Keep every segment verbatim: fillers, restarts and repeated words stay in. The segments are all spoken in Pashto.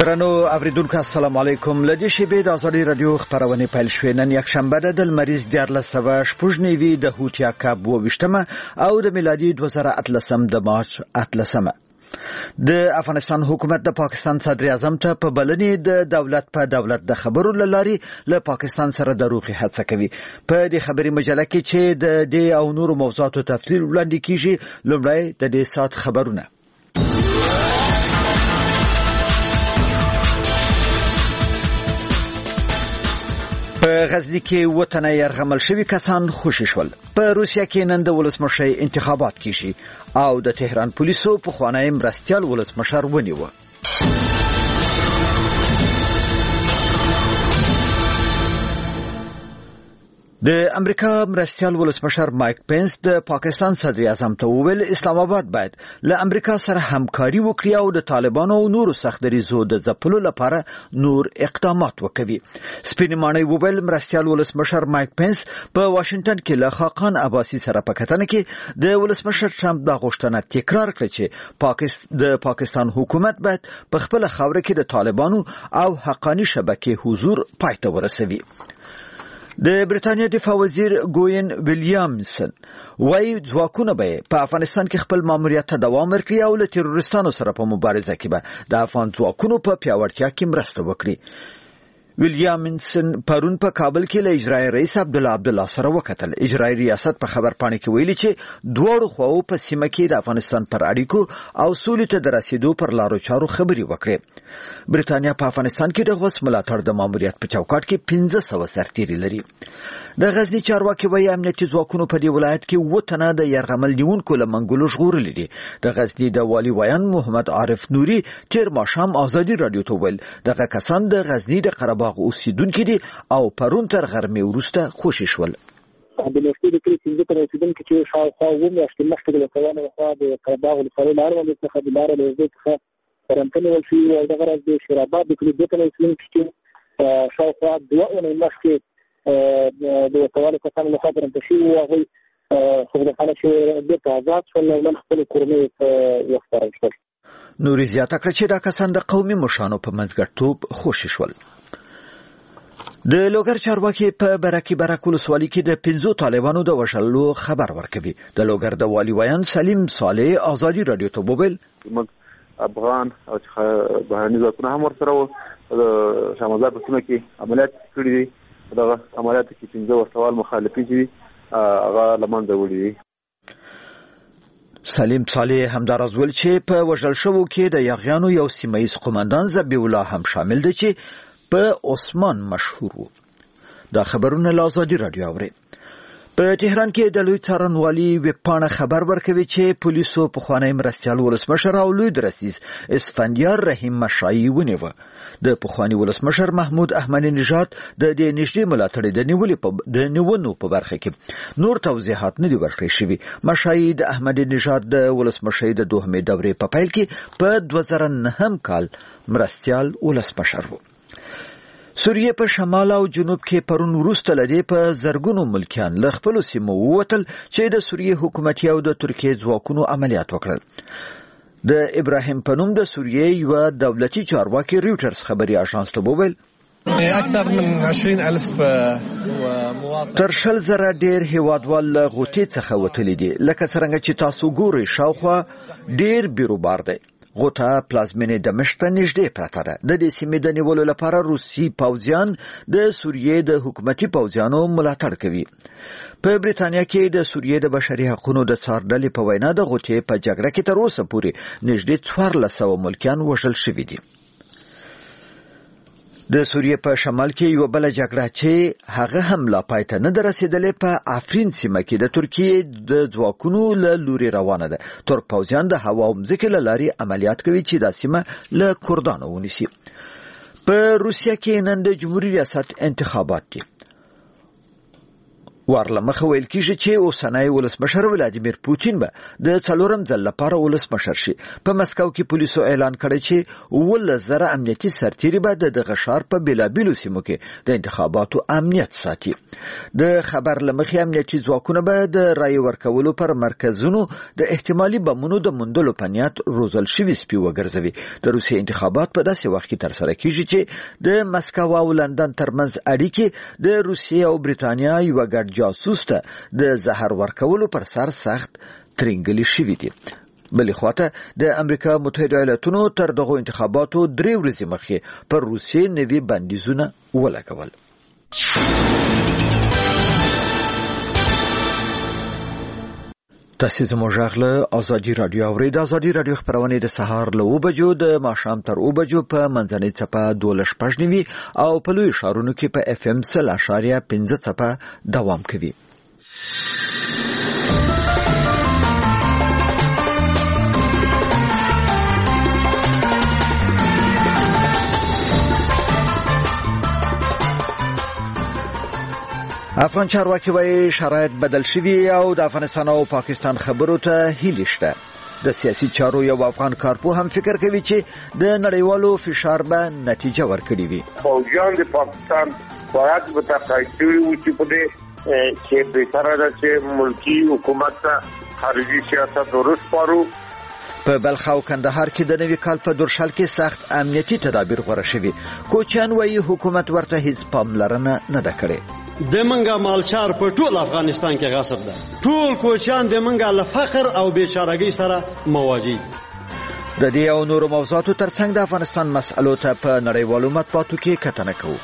درنو اوریدونکو السلام علیکم. لدی شبې د ازادي رادیو خبرونه پیل شوې. نن یک شنبه ده د مریض دیارلس سوه شپږ نوي د هوتیا کاب وشتمه او د میلادي دوه زره اتلسم د مارچ اتلسمه. د افغانستان حکومت د پاکستان صدر اعظم ته په بلنې د دولت په دولت د خبرو لاري له پاکستان سره د روغي هڅه کوي. په دې خبري مجله کې چې د دې او نورو موضوعاتو تفصیل وړاندې کیږي، لومړی د دې سات خبرونه. په غزنی کې وطنه يرغمل شوی کسان خوشی شول. په روسیا کې نن د ولسمشر انتخابات کیږي او د تهران پولیسو په خوانی مرستيال ولسمشر ونیو. د امریکا مرستيال ولسمشر مایک پنس د پاکستان صدر اعظم ته وویل اسلام آباد باید له امریکا سره همکاري وکړي او د طالبانو او نورو سختدریزو د ځپلو لپاره نور اقدامات وکړي. سپینمانه وویل مرستيال ولسمشر مایک پنس په واشنگټن کې له خاقان عباسي سره په کتنه کې د ولسمشر ټرمپ د غوښتنه تکرار کړ چې پاکستان د پاکستان حکومت باید په خپل خاور کې د طالبانو او حقانی شبکې حضور پای ته ورسوي. د بریتانیا دفاع وزیر ګوین ویلیامسن وايي ځواکونه به په افغانستان کې خپل ماموریت ته دوام ورکړي او له تروریستانو سره په مبارزه کې به د افغان ځواکونو په پیاوړتیا کې مرسته وکړي. ویلیامسن پرون په کابل کې له اجرایي رئیس عبد الله عبد الله سره وکتل. اجرایي ریاست په خبر پاڼه کې ویلي چې دوه خواو په سیمه کې د افغانستان پر اړیکو او سولې ته د رسیدو پر لارو چارو خبري وکړي. بریتانیا په افغانستان کې د غوث ملاتړ د ماموریت په چوکاټ کې پنځه سوه سرتیري لري. د غزنی چارواکي وایي امنیتي ځواکونو په دې ولایت کې وطنه د يرغمل نیونکو له منګولو ژغورلي دي. د غزنی د والي ویان محمد عارف نوري تیر ماښام ازادي رادیو ته ویل دغه کسان د غزنی د قره باغ اوسیدونکو دي او پرون تر غرمې وروسته خوشی شول. د لوستي د کلی څنګه تر اوسیدونکو چې شاوخوا ومه چې مخکې د کوانه خوا د قره باغ لپاره لار ولې څخه د لار له دې څخه قرنطینه ولشي او دغه راز د شرابات د کلی د تل اوسیدونکو چې شاوخوا دوه اونۍ مخکې د کوانه کسان له خوا قرنطینه او هغه خو د خلک د آزاد شول نن خپل کورنۍ یختار شول. نوري زیاته کړ چې دا کسان د قومي مشانو په منځګړیتوب خوشی شول. د لوګر چارواکي په برکي برک ولسوالۍ کې د پنځو طالبانو د وژلو خبر ورکوي. د لوګر د والي ویان سلیم صالح ازادي رادیو ته وویل افغان او بهرني ځواکونه هم ورسره وو. د شمالزار په سیمه کې عملیات کړي دي. دغه عملیات کې پنځه ورسوال مخالفین دي هغه لمنځه وړي دي. سلیم صالح همدارز ویل چې په وژل شوو کې د یاغیانو یو سیمایي قومندان ذبیح الله هم شامل دی چې په عثمان مشهور وو. دا خبرونه له ازادي رادیو اوري. په تهران کې د لوی څارنوالي وپاڼه خبر ورکوي چې پولیسو په خوانی مرستيال ولسمشر او لوی درسیز اسفندیار رحیم مشایي ونیو. د پخوانی ولسمشر محمود احمدی نژاد د دې نږدې ملاتړ د نیولې په د نیونو په برخه کې نور توضیحات نه دي ورکړل شوي. مشایي د احمدی نژاد د ولسمشر د دوهمې دورې په پیل کې په دوه زره نهم کال مرستيال ولسمشر وو. سوریه په شمال او جنوب کې پرون وروسته لدی په زرګونو ملکیان له خپل سیمو ووتل چې د سوریه حکومت او د ترکیه ځواکونو عملیات وکړل. د ابراهیم پنوم د سوریه یو دولتي چارواکي ریوټرز خبري اژانس ته وویل اكثر من عشرين ألف مواطن تر شل زره ډیر هیوادوال غوټي څخه وتلي دي. لکه څنګه چې تاسو ګورئ شاوخوا ډیر بیروبار دی. غوټه پلازمینې دمشق ته نږدې پراته ده. د دې سیمې د نیولو لپاره روسي پوځیان د سوریې د حکومتي پوځیانو ملاتړ کوي. په بریتانیا کې د سوریې د بشري حقوقو د څارډلې په وینا د غوټې په جګړه کې تر اوسه پورې نږدې څوارلس سوه ملکیان وژل شوي دي. د سوریې په شمال کې یو بل جګړه چې هغه هم لا پای ته نه رسیدلې په افرین سیمه کې د ترکیه د ځواکونو له لوري روانه ده. ترک پوځیان د هوا او ځمکې له لارې عملیات کوي چې د سیمه له کردانو ونیسي. په روسیا کې نن د جمهوریت ریاست انتخابات دي. ورلمخه ویل کیږي چې اوسنۍ ولسمشر ولادیمیر پوتین به د څلورم ځل لپاره ولسمشر شي. په مسکو کې پولیسو اعلان کړی چې ول زره امنیتي سرتیري به د غشار په بلابلو سیمو کې د انتخاباتو امنیت ساتي. د خبر لمخې امنیتي ځواکونه به د رای ورکولو پر مرکزونو د احتمالي بمونو د موندلو په نیت روزل شوي سپي وګرځوي. د روسیې انتخابات په داسې وخت کې ترسره کیږي چې د مسکو او لندن ترمنځ اړیکې د روسیې او برېټانیا یو ګډ جاسوس ته د زهر ورکولو پر سر سخت ترنګلي شوي دي. بلې خواته د امریکا متحده ایالاتونو تر دغه انتخاباتو درې ورځې مخکې پر روسیې نوي بندیزونه ولګول. تاسو زموږ غږ ازادي رادیو اورئ. د ازادي رادیو خبرونه د سهار له اوه بجو د ماښام تر اوه بجو په منځنۍ څپه دولس پښنوي او په لوی ښارونو کې په اف ام سل اشاریه پنځه څپه دوام کوي. افغان چارواکي وايي شرایط بدل شوي او د افغانستان او پاکستان خبرو ته هیله شته. د سیاسي چارو یو افغان کارپوه هم فکر کوي چې د نړیوالو فشار به نتیجه ورکړي وي. فوجان د پاکستان باید متقاعد وي چې په دې چې به تر دا چې ملکی حکومت خارجي سیاست ورس پارو. په بلخ او کندهار کې د نوي کال په دورشل کې سخت امنیتي تدابیر غوړه شوي. کوچیان وايي حکومت ورته هیڅ پاملرنه نه ده کړې. د منګه مالچار په ټول افغانستان کې غصب ده. ټول کوچیان د منګه له فقر او بیچارهګۍ سره مواجه. د دې او نورو موضوعاتو ترڅنګ د افغانستان مسألو ته په نړیوالو مطبوعاتو کې کتنه کوو.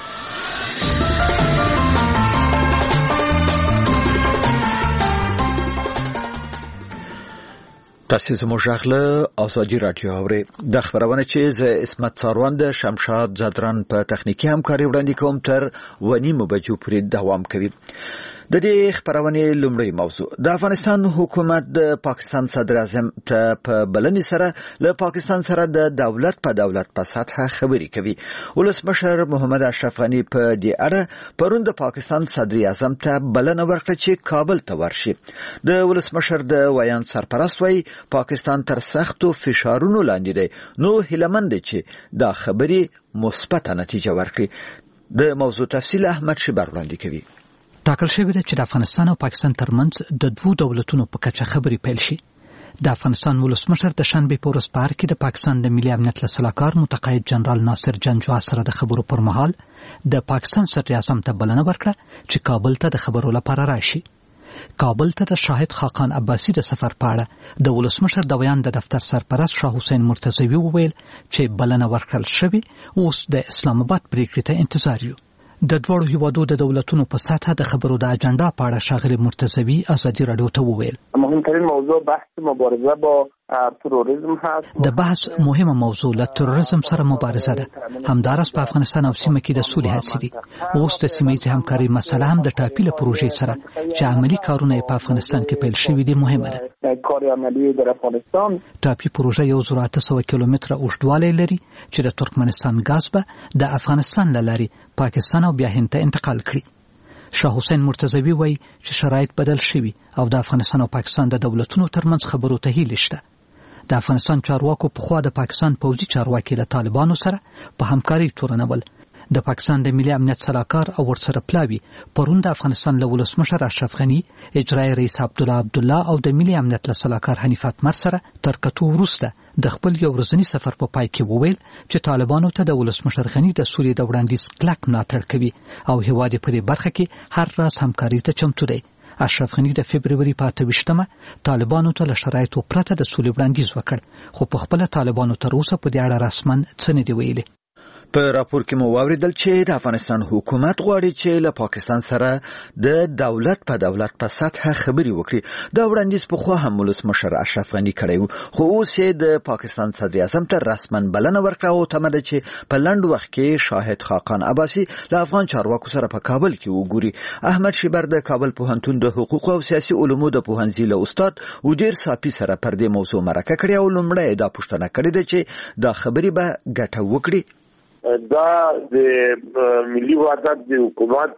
تاسو زموږ غږ ازادي رادیو اورئ. د خبرونه چې ز اسمت څاروان د شمشاد زادران په تخنیکی همکاري وړاندې کوم تر ونیمو بجو پورې دوام کوي. د دې خبرونه لومړی موضوع د افغانستان حکومت د پاکستان صدر اعظم ته په بلنې سره له پاکستان سره د دولت په دولت په سطح خبرې کوي. ولسمشر محمد اشرف غنی په دې اړه پرون د پاکستان صدر اعظم ته بلنه ورکړه چې کابل ته ورشي. د ولسمشر د ویان سرپرست وایي پاکستان تر سختو فشارونو لاندې دی، نو هیلمند چې دا خبرې مثبت نتیجه ورکړي. د موضوع تفصیل احمد شبر وړاندې کوي. ټاکل شوی دی چې د افغانستان او پاکستان ترمنځ د دوو دولتونو په کچه خبرې پیل شي. د افغانستان ولسمشر د شنبې په ورځ په کې د پاکستان د ملي امنیت له سلاکار متقاعد جنرال ناصر جنجوع سره د خبرو پر مهال د پاکستان صدر اعظم ته بلنه ورکړه چې کابل ته د خبرو لپاره راشي. کابل ته د شاهد خاقان عباسی د سفر په اړه د ولسمشر د ویان د دفتر سرپرست شاه حسین مرتضوی وویل چې بلنه ورکړل شوې، اوس د اسلام آباد پریکړې ته انتظار یو. د دوړو هیوادو د دولتونو په سطح د خبرو د اجنډا په اړه ښاغلی مرتضوی ازادي رادیو ته وویل مهمترین موضوع بحث مبارزه با تروریسم هست. د بحث مهمه موضوع له تروریسم سره مبارزه ده. همدارس په افغانستان او سیمه کې د سولې هڅې دي. اوس د سیمه ییزې همکارۍ مسله هم د ټاپي له پروژې سره چې عملي کارونه په افغانستان کې پیل شوي دي مهمه ده. کار عملی در افغانستان ټاپي پروژه یو زر اته سوه کیلومتره اوږدوالی لري چې د ترکمنستان ګاز به د افغانستان له لارې پاکستان او بیا هند ته انتقال کړي. شاه حسین مرتضوی وایي چې شرایط بدل شوي او د افغانستان او پاکستان د دولتونو ترمنځ خبرو ته هیله شته. د افغانستان چارواکو پخوا د پاکستان پوځي چارواکي له طالبانو سره په همکارۍ تورنول. د پاکستان د ملي امنیت سلاکار او ورسره پلاوي پرون د افغانستان له ولسمشر اشرف غنی، اجرایي رئیس عبدالله عبدالله او د ملي امنیت له سلاکار حنیف اتمر سره تر کتو وروسته د خپل یو ورځني سفر په پای کې وویل چې طالبانو ته د ولسمشر غنی د سولې د وړاندیز کلک ملاتړ کوي او هیواد په دې برخه کې هر راز همکاري ته چمتو دی. اشرف غنی د فبروري په اته ویشتمه طالبانو ته له شرایطو پرته د سولې وړاندیز وکړ، خو په خپل طالبانو تر اوسه په دې اړه رسماً څه نه دی ویلي. په راپور کې مو واوریدل چې د افغانستان حکومت غواړي چې له پاکستان سره د دولت په دولت په سطح خبري وکړي. دا وړاندیز په خو هم ولسمشر اشرف غنی کړی و، خو اوس د پاکستان صدر اعظم ته رسماً بلنه ورکړه او تمه ده چې په لنډ وخت کې شاهد خاقان عباسی له افغان چارواکو سره په کابل کې وګوري. احمد شیبر د کابل پوهنتون د حقوق او سیاسي علومو د پوهنځي له استاد ودیر صافي سره پر دې موضوع مرکه کړې او لومړی دا پوښتنه کړې ده چې دا خبري به ګټه وکړي. دا د ملي وحدت د حکومت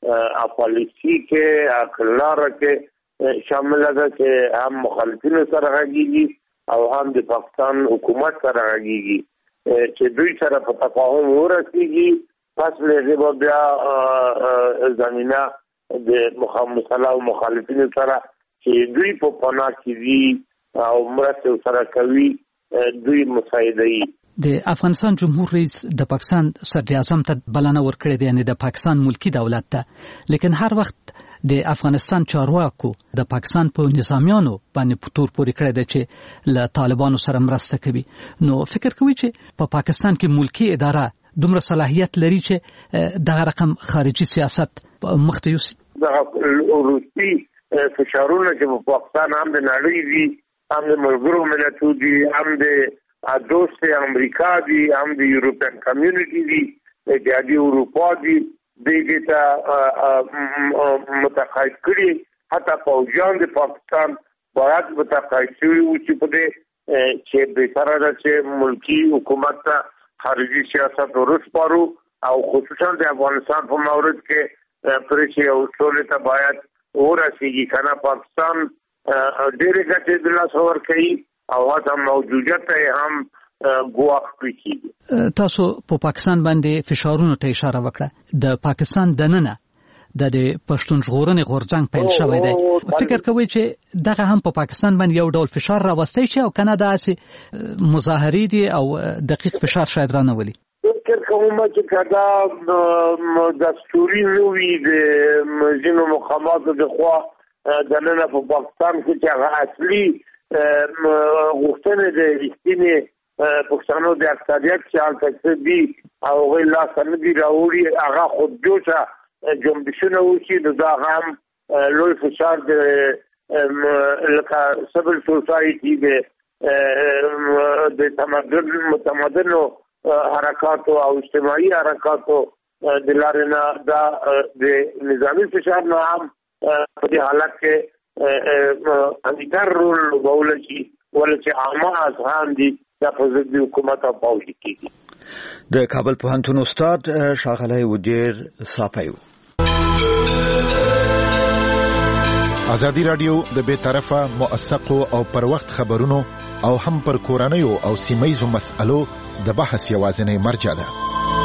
پالیسی کې اقلار کې شامل ده چې هم مخالفینو سره غږیږي او هم د پاکستان حکومت سره غږیږي چې دوی سره په تفاهم ورسیږي پس له بیا زمينه د مخالفت او مخالفینو سره چې دوی په پناه کې دي او مرسته سره کوي دوی مساعدهي. د افغانستان جمهور رئیس د پاکستان صدر اعظم ته بلنه ورکړې ده، یعنی د پاکستان ملکی دولت ته، لیکن هر وخت د افغانستان چارواکو د پاکستان په نظامیانو باندې پتور پورې کړی ده چې له طالبانو سره مرسته کوي. نو فکر کوي چې په پا پاکستان کې ملکی اداره دومره صلاحیت لري چې دغه رقم خارجي سیاست مخته یوسي؟ دغه روسي فشارونه چې په پاکستان هم د نړۍ دي، هم د ملګرو ملتونو دي، هم د دوست امریکا دي، هم د یورپین کمیونټي دي، د اتحادیه اروپا دي، دغه ته متقاعد کړي. حتی فوجان د پاکستان باید متقاعد شي چې په دې چې به سره د چې ملکی حکومت ته خارجي سیاست ورسپارو او خصوصا د افغانستان په مورد کې پرې او ټول ته باید ورسیږي. کنه پاکستان ډېر ګټې د لاس ور کوي او هغه موجودیت هم ګواښ کوي. تاسو په پاکستان باندې فشارونو ته اشاره وکړه. د پاکستان دننه د پښتون ژغورنې غورځنګ پیل شوی دی. فکر کوي چې دغه هم په پاکستان باندې یو ډول فشار راوستي شي او کنه داسې مظاهرې دي او دقیق فشار شاید رانولي؟ فکر کوم چې کدا دستوري نوې د ځینو مقاماتو د خوا دننه په پاکستان کې چې هغه اصلي غوښتنې د رښتینې پښتنو د اکثریت چې حالت دي او غیر لا سندي راوړي هغه خود جوړه جنبشونه وشي. دا هم لوی فشار د لکه سیویل سوسایټي د د تمدن متمدنو حرکاتو او اجتماعي حرکاتو د لارې نه دا د نظامی فشار نه هم په دې حالت کې انګار رول ولچی ولچی عامه اذهان دي د فزدي حکومت او پاوځ کیږي. د کابل پوهنتون استاد ښاغلی ودیر صافیو. ازادي رادیو د بے طرفه موثقو او پر وخت خبرونو او هم پر کورنیو او سیمایزو مسألو د بحث یوازینی مرجع ده.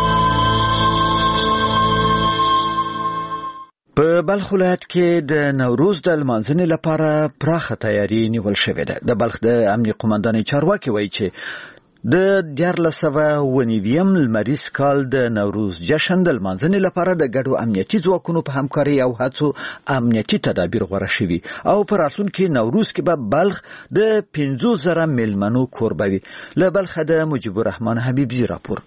په بلخ ولایت کې د نوروز د لمانځنې لپاره پراخه تیاری نیول شوې ده. د بلخ د امنیه قومندانۍ چارواکي وایي چې د دیارلس سوه اووه نویم لمریز کال د نوروز جشن د لمانځنې لپاره د ګډو امنیتي ځواکونو په همکارۍ او هڅو امنیتي تدابیر غوره شوي او په راتلونکي نوروز کې به بلخ د پنځوس زره میلمنو کوربه وي. له بلخه د مجيب الرحمن حبیبزي راپور.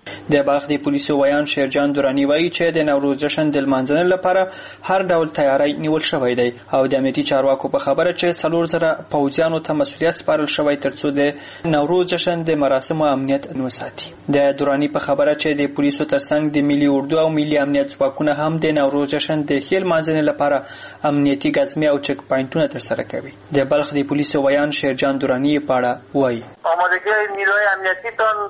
د بلخ د پولیسو ویان شیرجان درانی وایي چې د نوروز جشن د لمانځنې لپاره هر ډول تیاری نیول شوی دی او د امنیتي چارواکو په خبره چې څلور زره پوځیانو ته مسؤلیت سپارل شوی ترڅو د نوروز جشن د مراسمو امنیت وساتي. د درانی په خبره چې د پولیسو ترڅنګ د ملي اردو او ملي امنیت ځواکونه هم د نوروز جشن د ښه لمانځنې لپاره امنیتي ګزمې او چک پاینټونه ترسره کوي. د بلخ د پولیسو ویان شیرجان درانی په اړه وایي آمادگی نیروی امنیتیتان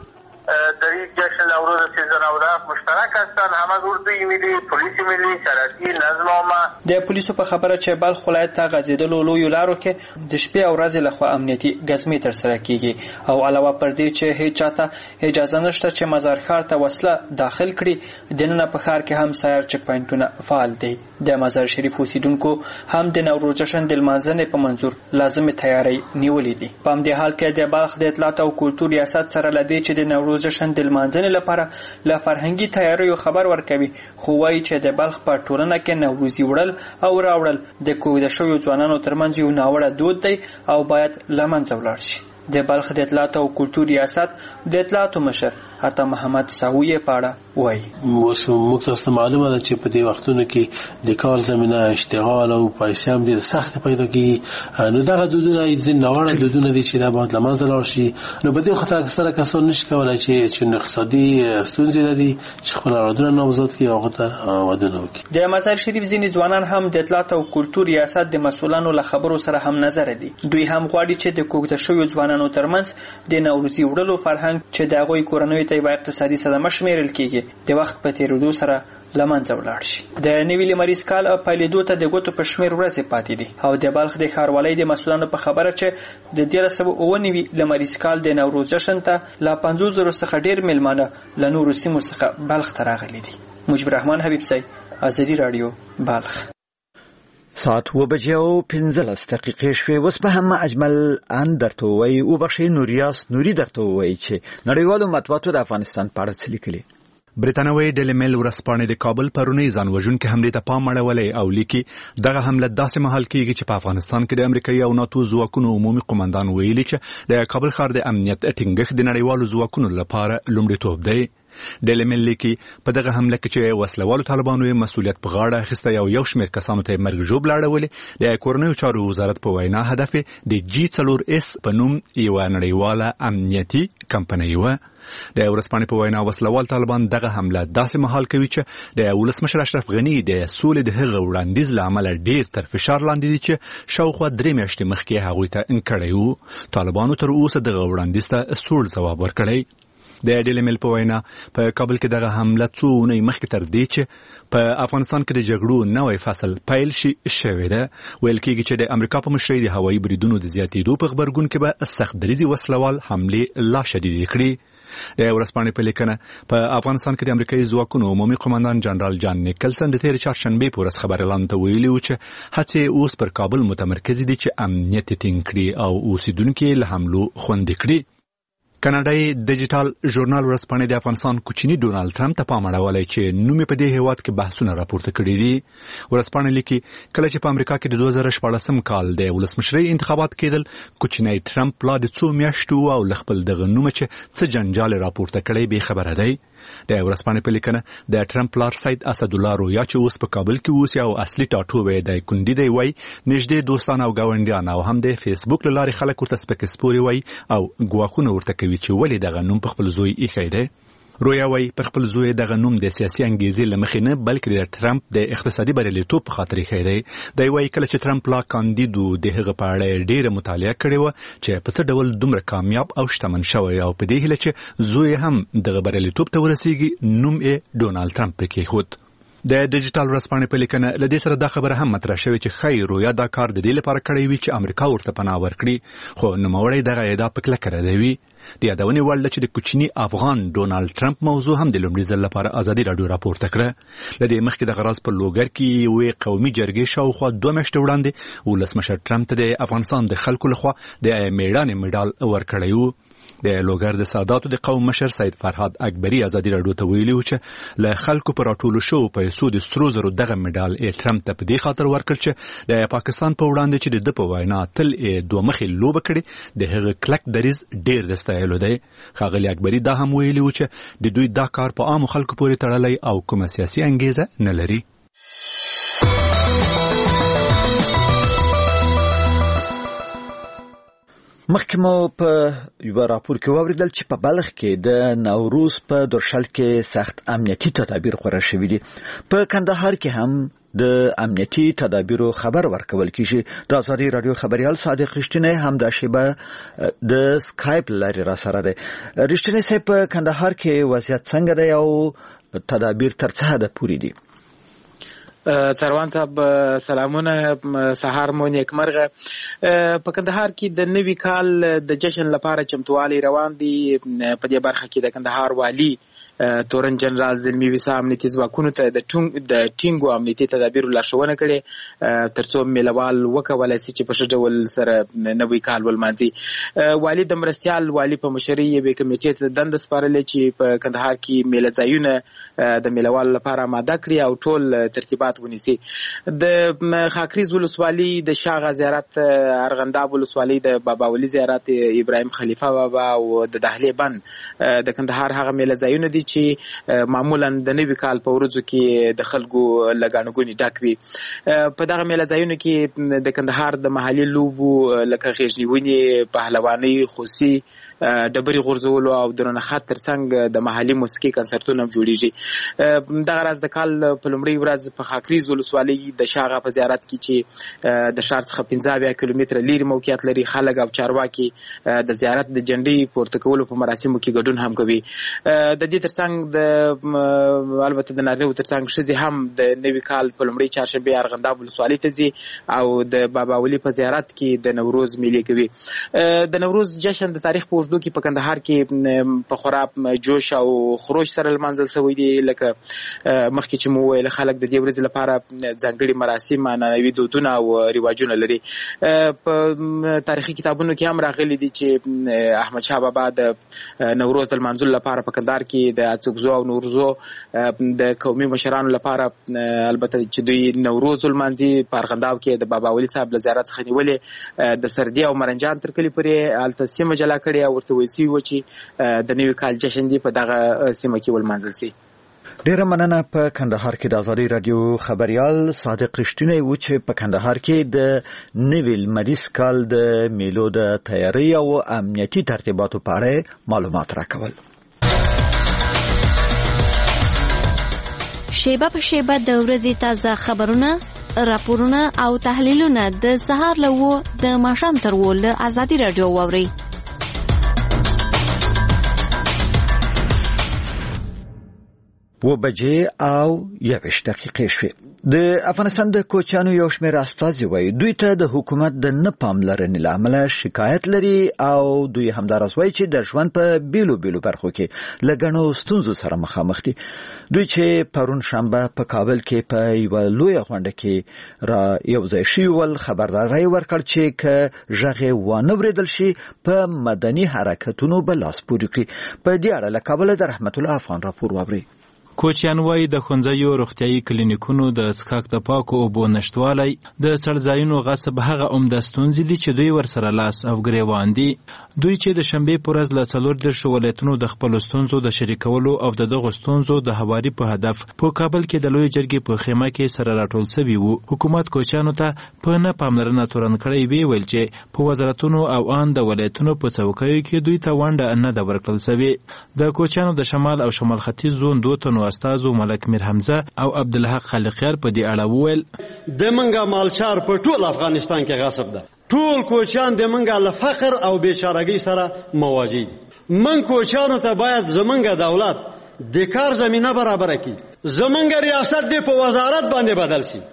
در این جشن نوروز سیزده نود و هفت مشترک هستند. همه اردوی ملی، پلیس ملی، سرحدی، نظم عامه. د پولیسو په خبره چې بلخ ولایت ته غځېدلو لویو لارو کې د شپې او ورځې لخوا امنیتي ګزمې ترسره کیږي او علاوه پر دې چې هیڅ چاته اجازه نشته چې مزار ښار ته وسله داخل کړي، دننه په ښار کې هم سایر چک پاینټونه فعال دي. د مزار شریف اوسیدونکو هم د نوروز جشن د لمانځنې په منظور لازمي تیاری نیولې دي. په همدې حال کې د بلخ د اطلاعات او کلتور ریاست سره لدی چې د نوروز جشن د لمانځنې لپاره له فرهنګي تیاریو خبر ورکوي، خو وایي چې د بلخ په ټولنه کې نوروزي وړل او راوړل د کوږ شویو ځوانانو ترمنځ یو ناوړه دود دی او باید له منځه ولاړ شي. د بلخ د اطلاعات او کلتور ریاست د اطلاعاتو مشر عطا محمد ساوی په اړه وایي اوس موږ ته معلومه ده چې په دې وختونو کې د کار زمينه اشتغال او پیسې هم ډېر سخت پیدا کیږي. نو دغه دودونه ځین ناوړه دودونه دي چې دا باید له منځه لاړ شي. نو په دې خاطر اکثره کسان نشي کولای چې چې اقتصادي ستونزې لري چې خپل اولادونه نامزد کړي او هغه ته ودونه وکړي. د مزار شریف ځینې ځوانان هم د اطلاعات او کلتور ریاست د مسؤلانو له خبرو سره هم نظر دي. دوی هم غواړي چې د کوږ شویو ځوانانو افغانانو ترمنځ د نوروزي وړلو فرهنګ چې د هغوی کورنیو ته یوه اقتصادي صدمه شمیرل کیږي د وخت په تیریدو سره لمنځه ولاړ شي. د نوي لمریز کال پیلېدو ته د ګوتو په شمېر ورځې پاتې دي او د بلخ د ښاروالۍ د مسؤلانو په خبره چې د دیارلس سوه اووه نوي لمریز کال د نوروز جشن ته له پنځوس زرو څخه ډېر میلمانه له نورو سیمو څخه بلخ ته راغلي دي. مجيب الرحمن حبیبزی، ازادي راډیو، بلخ. ساعت و بجې او پنځلس دقیقې شوې. اوس به هم اجمل ان درته ووایي وبخښئ نوریاس نوري درته ووایي چې نړیوالو مطبوعاتو د افغانستان په اړه څه لیکلي. برتانوي ډیلی میل ورځپاڼې د کابل پرونی ځان وژونکې حملې ته پام اړولی او لیکي دغه حمله داسې مهال کیږي چې په افغانستان کې د امریکایي او ناتو ځواکونو عمومي قومندان ویلي چې د کابل ښار د امنیت ټینګښت د نړیوالو ځواکونو لپاره لومړیتوب دی. ډیلی میل لیکي په دغه حمله کې چې وسلوالو طالبانو یې مسؤلیت په غاړه اخیستی او یو شمېر کسانو ته یې مرګ ژوبله اړولې، د کورنیو چارو وزارت په وینا هدف د جی څلور اس په نوم یوه نړیواله امنیتي کمپنۍ وه. د ورځپاڼې په وینا وسلوال طالبان دغه حمله داسې مهال کوي چې د ولسمشر اشرف غني د سولې د هغه وړاندیز له امله ډېر تر فشار لاندې دي چې شاوخوا درې میاشتې مخکې هغوی ته انکړی وو. طالبانو تر اوسه دغه وړاندیز ته سوړ ځواب ورکړی. د ډیلی میل په وینا په کابل کې دغه حمله څو اونۍ مخکې تر دې چې په افغانستان کې د جګړو نوی فصل پیل شي شوې ده. ویل کېږي چې د امریکا په مشرۍ د هوایي بریدونو د زیاتېدو په غبرګون کې به سخت دریځي وسلوال حملې لا شدیدې کړي. د ورځپاڼې په لیکنه په افغانستان کې د امریکایي ځواکونو عمومي قومندان جنرال جان نیکلسن د تېرې چهارشنبې په ورځ خبريالانو ته ویلي و چې هڅې اوس پر کابل متمرکزې دي چې امنیت یې ټینګ کړي او اوسیدونکي له حملو خوندي کړي. کاناډایي ډیجیټل ژورنال ورځپاڼې د افغانستان کوچني ډونالد ټرمپ ته پام اړولی چې نوم یې په دې هیواد کې بحثونه راپورته کړي دي. ورځپاڼې لیکي کله چې په امریکا کې د دوه زره شپاړسم کال د ولسمشرۍ انتخابات کېدل، کوچنی ټرمپ لا د څو میاشتو او له خپل دغه نومه چې څه جنجال راپورته کړی بې خبره دی. د ورځپاڼې په لیکنه د ټرمپ پلار سید اسدالله رویا چې اوس په کابل کې اوسي او اصلي ټاټوبی دی کندي دی وایي نږدې دوستان او ګاونډیان او هم د فیسبوک له لارې خلک ورته سپکې سپورې وایي او ګواښونه ورته کوي چې ولې دغه نوم په خپل زوی ایښی دی. رویا وایي پر خپل زوی دغه نوم د سیاسي انګیزې له مخې نه بلکې د ټرمپ د اقتصادي بریالیتوب په خاطر ایښی دی. دی وایي کله چې ټرمپ لا کاندید و د هغه په اړه ډېره مطالعه کړې وه چې په څه ډول دومره کامیاب او شتمن شوی او په دې هیله چې زوی هم دغه بریالیتوب ته ورسیږي نوم یې ډونالد ټرمپ پرې کېښود. د ډیجیټل ورځپاڼې په لیکنه له دې سره دا خبره هم مطرح شوې چې ښایي رویا دا کار د دې لپاره کړی وي چې امریکا ورته پناه ورکړي، خو نوموړی دغه ادعا په کلکه ردوي. د یادونې وړ ده چې د کوچني افغان ډونالد ټرمپ موضوع هم د لومړي ځل لپاره ازادي راډیو راپورته کړه. له دې مخکې دغه راز په لوګر کې یوې قومي جرګې شاوخوا دوه میاشتې وړاندې ولسمشر ټرمپ ته د افغانستان د خلکو لخوا د میړانې مډال ورکړی و. د لوګر د ساداتو د قوم مشر سید فرهاد اکبري ازادي راډیو ته ویلي و چې له خلکو په راټولو شوو پیسو د سرو زرو دغه مډال یې ټرمپ ته په دې خاطر ورکړ چې د پاکستان په وړاندې چې د ده په وینا تل یې دوه مخې لوبه کړې د هغه کلک دریځ ډېر د ستایلو دی. ښاغلي اکبري دا هم ویلي و چې د دوی دا کار په عامو خلکو پورې تړلی او کومه سیاسي انګیزه نه لري. مخکې مو په یو راپور کې واوریدل چې په بلخ کې د نوروز په درشل کې سخت امنیتي تدابیر غوړه شوي دي. په کندهار کې هم د امنیتي تدابیرو خبر ورکول کیږي. د ازادي راډیو خبريال صادق رښتینی هم د شیبه د سکایپ لارې را سره دی. رښتینی صاحب په کندهار کې وضعیت څنګه دی او تدابیر تر څه حده پورې دي؟ سروان صاحب سلامونه، سهار مو نیکمرغه. په کندهار کې د نوي کال د جشن لپاره چمتووالی روان دي. په دې برخه کې د کندهار والی تورن جنرال زلمی ویسا امنیتي ځواکونو ته د ټینګو امنیتي تدابیرو لارښوونه کړې ترڅو میلوال وکولای شي چې په ښه ډول سره نوی کال ولمانځي. والي د مرستیال والي په مشرۍ یوې کمیټې ته دنده سپارلې چې په کندهار کې میله ځایونه د میلوال لپاره آماده کړي او ټول ترتیبات ونیسي. د خاکریز ولسوالي د شاغه زیارت، ارغنداب ولسوالي د بابا ولی زیارت ابراهیم خلیفه بابا او د دهلې بند د کندهار هغه میله ځایونه دي چې معمولا د نوي کال په ورځو کې د خلکو لګانو ګونی ډک وي. په دغه میله ځایونو کې د کندهار د محلي لوبو لکه غیږ نیونې، پهلواني، خوسي، ډبرې غورځولو او درنه خاط ترڅنګ د محلي موسیقي کنسرتونه جوړیږي. دغه راز د کال په لومړۍ ورځ په خاکریز ولسوالۍ د شاغه په زیارت کې چې د ښار څخه پنځه اویا کیلومتره لرې موقعیت لري، خلک او چارواکي د زیارت د جنډۍ پورته کولو په مراسمو کې ګډون هم کوي. د دې ترڅنګ د البته د نارینه‌و ترڅنګ ښځې هم د نوي کال په لومړۍ چهارشنبې ارغنداب ولسوالۍ ته ځي او د بابا ولي په زیارت کې د نوروز میلې کوي. د نوروز جشن د تاریخ په اوږدو کې په کندهار کې په خورا جوش او خروش سره لمانځل شوی دی. لکه مخکې چې مو ویل خلک د دې ورځې لپاره ځانګړي مراسم، عنعنوي دودونه او رواجونه لري. په تاریخي کتابونو کې هم راغلي دي چې احمد شاه بابا د نوروز د لمانځلو لپاره په کندهار کې د اڅکزو او نوروزو د قومي مشرانو لپاره البته چې دوی نوروز لمانځي په ارغنداب کې د بابا ولي صاحب له زیارت څخه نیولې د سردي او مرنجان تر کلي پورې هلته سیمه جلا کړې او ورته ویل شوي وو چې د نوي کال جشن دی په دغه سیمه کې ولمانځل شي. ډیره مننه. په کندهار کې د ازادي رادیو خبريال صادق رښتینی و چې په کندهار کې د نوي لمریز کال د میلو د تیاری او امنیتي ترتیباتو په اړه معلومات راکول. شیبه په شیبه د ورځې تازه خبرونه، راپورونه او تحلیلونه د سهار له و د ماښام تر و له ازادي رادیو واوري. و بجې او یویشت دقیقې شوې. د افغانستان د کوچیانو یو شمېر استازي وایي دوی ته د حکومت د نه پاملرنې له امله شکایت لري او دوی همداراز وایي چې د ژوند په بیلو بیلو برخو کې له ګڼو ستونزو سره مخامخ دي. دوی چې پرون شنبه په کابل کې په یوه لویه غونډه کې را یو ځای شوي ول خبرداری ورکړ چې که غږ یې ونه اورېدل شي په مدني حرکتونو به لاس پورې کړي. په دې اړه له کابله د رحمت الله افغان راپور واورئ. کوچیان وایي د ښوونځیو، روغتیايي کلینیکونو د څښاک د پاکو اوبو نشتوالی، د څړځایونو غصب هغه عمده ستونزې دي چې دوی ورسره لاس او ګریوان دي. دوی چې د شنبې په ورځ له څلور دېرشو ولایتونو د خپلو ستونزو د شریکولو او د دغو ستونزو د هواري په هدف په کابل کې د لویې جرګې په خیمه کې سره راټول سوي وو. حکومت کوچیانو ته په نه پاملرنه تورن کړی وی ویل چې په وزارتونو او ان د ولایتونو په څوکیو کې دوی ته ونډه نه ده ورکړل سوې. د کوچیانو د شمال او شمال ختیځ زون دوه تنو استازو ملک میر حمزه او عبدالحق خالقیار په دې اړه وویل د منګه مالچار په ټول افغانستان کې غصب ده. ټول کوچیان د منګه له فقر او بیچارګۍ سره مواجه دي. من کوچیانو ته باید زمونږ دولت د کار زمینه برابر کړي. زمونږ ریاست دې په وزارت باندې بدل شي.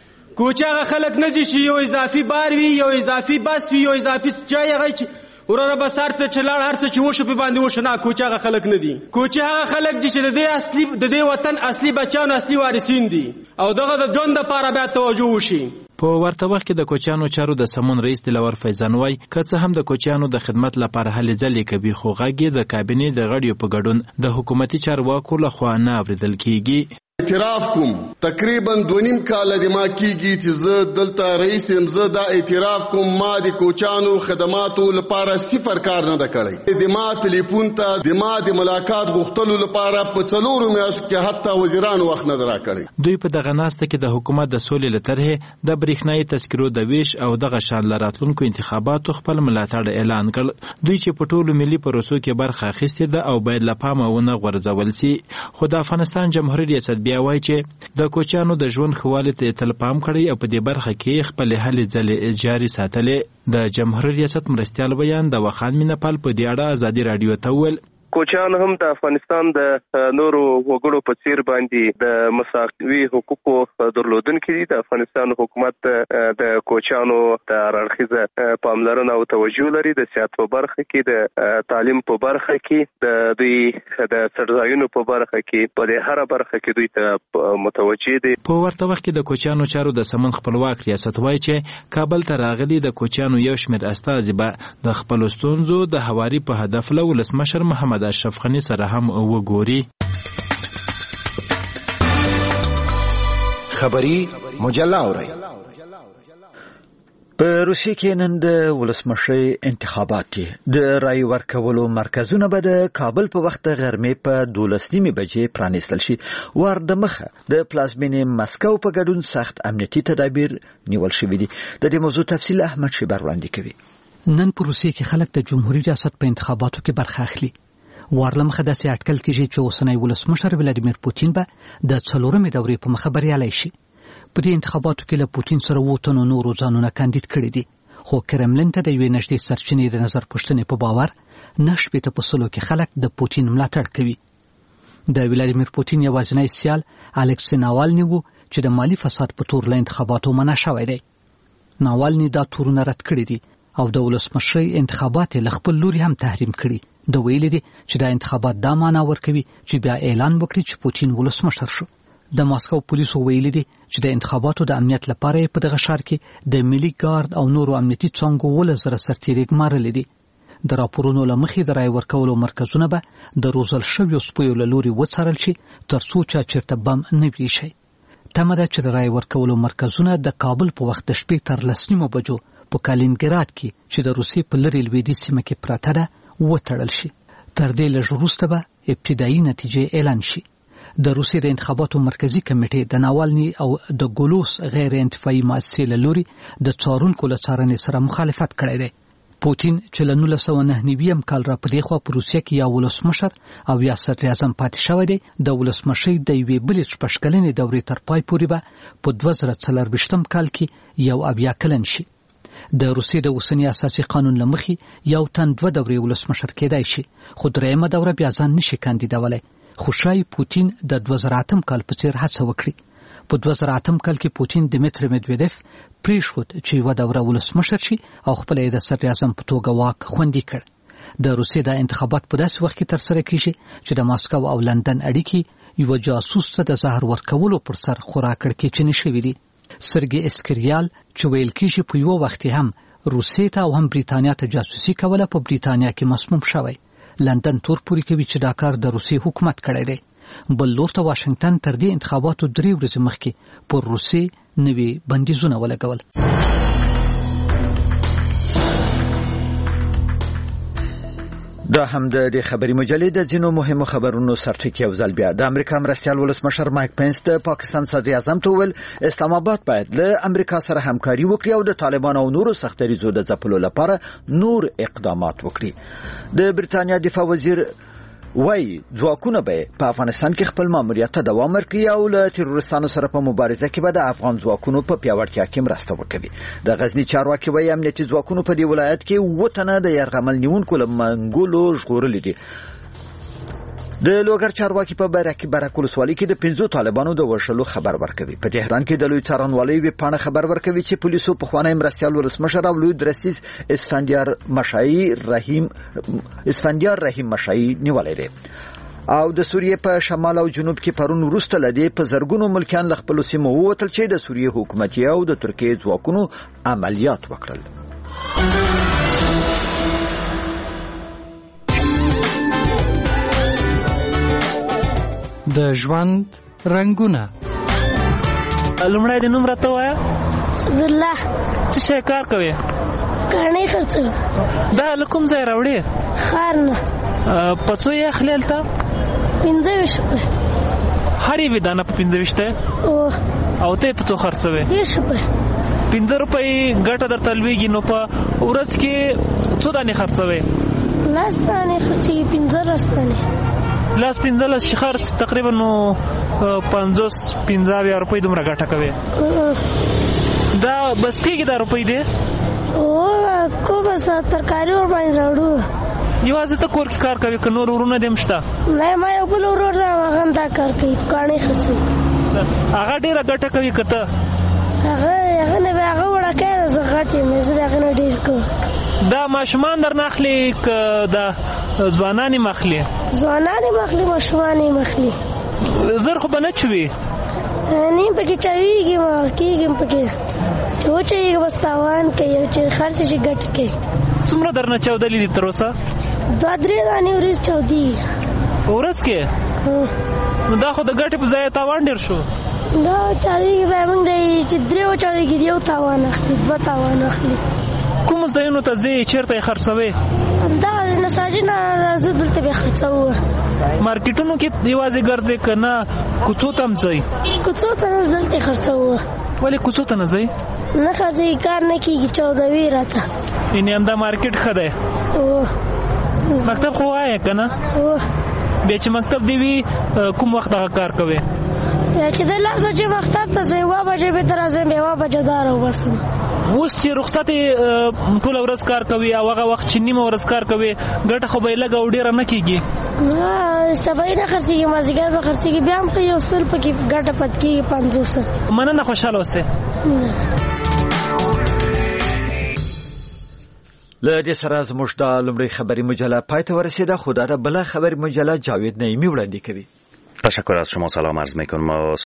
کوچا خلک نه دي چې یو اضافي بار وي، یو اضافي بس وي، یو اضافي چای هغه وراره بس هرته چلار هرته چې وشو په باندې وشو. نه، کوچا هغه خلک نه دي. کوچا هغه خلک دي چې د دې اصلي د دې وطن اصلي بچیانو اصلي وارثین دي او دغه د ژوند لپاره باید توجه وشي. په ورته وخت کې د کوچیانو چارو د سمون رئیس دلور فیضان وای که څه هم د کوچیانو د خدمت لپاره هلې ځلې کوي خو غږ د کابینې د غړیو په ګډون د حکومتي چارواکو لخوا نه اورېدل کیږي. اعتراف کوم تقریبا دونیم کال د ما کیږي چې زه دلته رئیس یم. زه دا اعتراف کوم ما د کوچانو خدماتو لپاره صفر کار نه ده کړی. د ما ټلیفون ته د ما د ملاقات غوښتلو لپاره په څلورو میاشتو کې حتی وزیرانو وخت نه ده راکړی. دوی په دغه ناسته کې د حکومت د سولې له طرحې د برېښنایي تذکرو د ویش او دغه شان له راتلونکو انتخاباتو خپل ملاتړ اعلان کړ. دوی چې په ټولو ملي پروسو کې برخه اخیستې ده او باید له پامه ونه غورځول سي. خو د افغانستان جمهوریت ریاست بیا وایي چې د کوچیانو د ژوند ښه والي ته تل پام کړی او په دې برخه کې خپلې هلې ځلې جاري ساتلې. د جمهوریت ریاست مرستیال بیان د وخان مینپال په دې اړه ازادي رادیو ته وویل کوچیان هم د افغانستان د نورو وګړو په څیر باندې د مساوي حقوقو درلودونکي دي. د افغانستان حکومت د کوچیانو د هررخیزه پاملرنه او توجه لري. د سیاست په برخه کې، د تعلیم په برخه کې، د دوی د څړځایونو په برخه کې، په هر برخه کې دوی ته متوجه دي. په ورته وخت کې د کوچیانو چارو د سمون خپلواک ریاست وایي چې کابل ته راغلي د کوچیانو یو شمېر استازي به د خپلو ستونزو د هواري په هدف له ولسمشر محمد اشرف غني سره هم وګوري. خبری مجله اورئ. په روسیې کې نن د ولسمشرۍ انتخابات دي. د رای ورکولو مرکزونه به د کابل په وخت غرمې په دولس نیمې بجې پرانیستل شي. ور د مخه د پلازمینې مسکو په ګډون سخت امنیتي تدابیر نیول شوي دي. د دې موضوع تفصیل احمد شیبر وړاندې کوي. نن په روسیې کې خلک د جمهوریت ریاست په انتخاباتو کې برخه اخلي. وارلمخه داسې اټکل کېږي چې اوسنی ولسمشر ولادیمیر پوتین به د څلورمې دورې په مخه بریالی شي. په دې انتخاباتو کې له پوتین سره اووه تنو نورو ځانونه کاندید کړي دي، خو کرملین ته د یوې نږدې سرچینې د نظر پوښتنې په باور نه شپېته په سلو کې خلک د پوتین ملاتړ کوي. د ولادیمیر پوتین یوازینی سیال الکسی ناوالني و چې د مالی فساد په تور له انتخاباتو منع شوی دی. ناوالني دا تورونه رد کړي دي او د ولسمشرۍ انتخابات له خپل لوري هم تحریم کړي. د ویلي دي چې دا انتخابات دا معنا ورکوي چې بیا اعلان وکړي چې پوتین ولسمشر شو. د ماسکو پولیسو ویلي دي چې د انتخاباتو د امنیت لپاره په دغه ښار کې د ملي ګارد او نورو امنیتي څانګو ولس زره سرتیري ګمارلي دي. د راپورونو له مخې د رای ورکولو مرکزونه به د روزل شویو سپیو له لوري وڅارل شي تر څو چې چیرته بم نه وي شي. تمه ده چې د رای ورکولو مرکزونه د کابل په وخت د شپې تر لس نیمو بجو په کالینګراد کې چې د روسیې په لرې لویدیځ سیمه کې پراته ده وتړل شي. تر دې لږ وروسته به ابتدایي نتیجې اعلان شي. د روسیې د انتخاباتو مرکزی کمیټې د ناوالني او د ګولوس غیر انتفاعي مؤسسې له لوري د څارونکو له څارنې سره مخالفت کړی دی. پوتین چې له نولس سوه نهه نوي کال را پدې خوا په روسیه کې یا ولسمشر او یا صدر اعظم پاتې شوی دی، د ولسمشۍ د یوې بلې شپږ کلنې دورې تر پای پورې به په دوه زره څلرویشتم کال کې یو اویا کلن شي. د روسیې د اوسني اساسي قانون له مخې یو تن دوه دورې ولسمشر کېدای شي، خو درېیمه دوره بیا ځان نشي کاندیدولی. خو شای پوتین د دوه زره اتم کال په څیر هڅه وکړي. په دوه زره اتم کال کې پوتین دمیتری مدویدف پریښود چې یوه دوره ولسمشر شي او خپل یې د صدر اعظم په توګه واک خوندي کړ. د روسیې د انتخابات په داسې وخت کې ترسره کیږي چې د ماسکو او لندن اړیکې یو جاسوس ته د زهر ورکولو پر سر خورا کړکېچنې شوې دي. سرګي اسکریال چې ویل کیږي په یو وخت هم روسیې ته او هم بریتانیا ته جاسوسي کوله په بریتانیا کې مسموم شوی. لندن تور پوري کوي چې دا کار د روسیې حکومت کړی دی. بل لور ته واشنگټن تر دې انتخاباتو درې ورځې مخکې پر روسیې نوي بندیزونه ولګول. دا هم د خبري مجلې د ځینو مهمو خبرونو سرټکی او ځل بیا. د امریکا مرستیال ولسمشر مایک پنس د پاکستان صدر اعظم ته ویل اسلام آباد باید له امریکا سره همکاري وکړي او د طالبان او نورو سختدریزو د ځپلو لپاره نور اقدامات وکړي. د بریتانیا دفاع وزیر وای ځواکونه به په افغانستان کې خپل ماموریت ته دوام ورکړي او له تروریستانو سره په مبارزه کې به د افغان ځواکونو په پیاوړتیا کې مرسته وکړي. د غزنی چارواکي وای امنیتي ځواکونو په دې ولایت کې وټنه د یرغمل نیونکو له منګولو ژغورل دي. د لوګر چارواکي په برکه برکه ولسوالۍ کې د پنځو طالبانو د وژلو خبر ورکوي. په تهران کې د لوی څارنوالۍ وپاڼه خبر ورکوي چې پولیسو په خوانی مرستیال ولسمشر او لوی درسیز اسفندیار مشایي رحیم اسفندیار رحیم مشایي نیولې دي. او د سوریې په شمال او جنوب کې پرون وروسته لدی په زرګونو ملکیان له خپل سیمو ووتل چې د سوریې حکومت او د ترکیې ځواکونو عملیات وکړل. د ژوند رنگونه. لومړی د نوم راته وایا. صدر الله. څه شی کار کوي؟ کارنۍ خرڅو. دا له کوم ځای راوړې؟ ښار نه. په څو یې اخلي هلته؟ پنځه ویشت روپۍ. هر یوې دانه په پنځه ویشت دی؟ او ته یې په څو خرڅوې؟ دېرش روپۍ. پنځه روپۍ ګټه درته لوېږي، نو په ورځ کې څو دانې خرڅوې؟ لس دانې خرڅېږي. پنځه لس دانې. لاس پنځلس چې خرڅ تقریبا نو پنځوس پنځه اویا روپۍ دومره ګټه کوي. دا بس کېږي دا روپۍ دی؟ کومه څه ترکاري ورباندې راوړو. یوازې ته کور کې کار کوي که نور ورونه دې هم شته؟ نه ما یو بل ورور دی هغه هم دا کار کوي، کاڼي خرڅوي. هغه ډېره ګټه کوي که ته؟ هغه هغه نه بیا هغه وړکی دی، زه غټ یم، زه د هغه نه ډېر کوم. دا ماشومان درنه اخلي که دا ځوانان یې مخلي؟ ځوانان یې مخلي، ماشومان یې مخلي. زر خو به نه چوي؟ نیم پکې چوېږي، کېږي پکې چې وچوېږي بس تاوان کوي او چې خرڅ شي ګټه کوي. څومره درنه چاودلي دي تر اوسه؟ دوه درې دانې ورځ چاودېږي. ورځ کې؟ نو دا خو د ګټې په ځای تاوان ډېر شو. دا چاودېږي بیا موږ دی چې درې وچاودېږي یو تاوان اخلي، دوه تاوان اخلي. کومو ځایونو ته ځې چېرته یې خرڅوې؟ همدغه نساجي نه راځو دلته بیا خرڅوو. مارکیټونو کې یوازې ګرځې که نه کوڅو ته هم ځئ؟ کوڅو ته نه دلته یې خرڅوو. ولې کوڅو ته نه ځئ؟ نه خرڅي کار نه کیږي چودوي راته ان هم دا مارکیټ خده او مکتب خو آیا کنه او به چې مکتب دی وی کوم وخت کار کوي یا چې د لاس بجې مکتب ته ځي وا بجې به تر ځم به وا بجې دار او بس اوس چې رخصت ټول ورځ کار کوي او هغه وخت چې نیمه ورځ کار کوي ګټه خو به لګا وډیره نه کیږي نه سبا نه خرڅيږي مازیګر به خرڅيږي بیا هم یو سل پکې ګټه پد کیږي پنځوس مننه خوشاله اوسه له دې سره زموږ د لومړی خبری مجله پای ته ورسیده. خو دا بله خبری مجله جاوید نعیمی وړاندې کوي. تشکر از شما، سلام عرض میکنم.